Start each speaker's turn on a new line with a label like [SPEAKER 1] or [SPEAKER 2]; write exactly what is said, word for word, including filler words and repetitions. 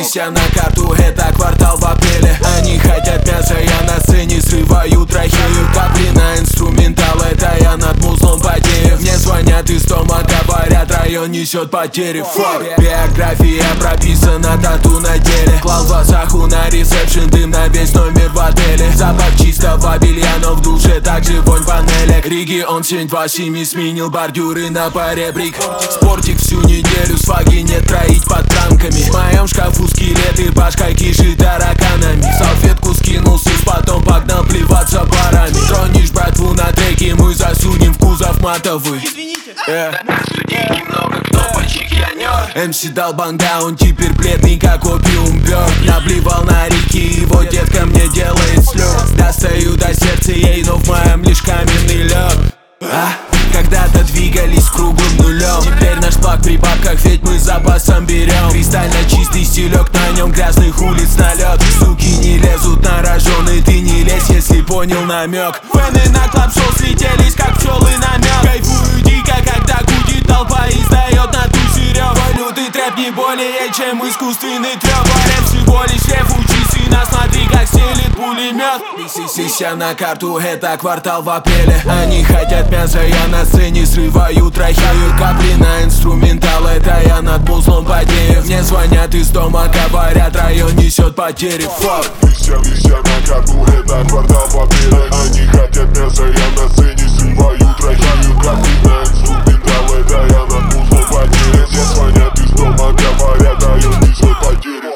[SPEAKER 1] Все на карту, это квартал в апреле. Они хотят мяса, я на сцене срываю трахею. Капли на инструментал, это я над музлом потею. Мне звонят из дома, говорят, район несет потери. Фак, биография прописана, тату на теле. Клал в глазаху на ресепшн, дым на весь номер в отеле. Запах чистого белья, но в душе также вонь панелек. Регион семь два семь сменил бордюры на паре брик. Спортик всю неделю, сваги нет, троить под транками. В моем шкафу скелеты, башка кишит тараканами. Салфетку скинул сус, потом погнал плеваться парами. Тронешь братву на треке, мы засунем в кузов матовый. Yeah.
[SPEAKER 2] Много кто почеканет.
[SPEAKER 1] эм си дал банда, он теперь бледный, как опиум бёрд. Наблевал на реки, его детка мне делает слёт. Достаю до сердца ей, но в моем лишь каменный лед. А? Когда-то двигались круглым нулем. Теперь наш плаг при бабках, ведь мы запасом берем. Кристально чистый стилек, на нем грязных улиц налет. Суки не лезут на рожон, и ты не лезь, если понял намек. Фэны на клаб-шоу слетелись, как пчелы на мед. Кайфую дико, когда гудит толпа и сдает на ту серёг. Валюты трэп не более, чем искусственный трёп. Варем всего лишь реф, учись и насмотри, как стелит пулемет. Сися на карту, это квартал в апреле. Они хотят мяса, я на сцене срываю трахею. Капли на инструментал, это я над музлом потею. Мне звонят из дома, говорят, район несет потери. Фак.
[SPEAKER 3] Вися, вися на карту, это квартал в апреле. Они хотят мяса, я на сцене срываю трахею. Капли на инструментал, это я над музлом потею. Мне звонят из дома, говорят, район несет потери.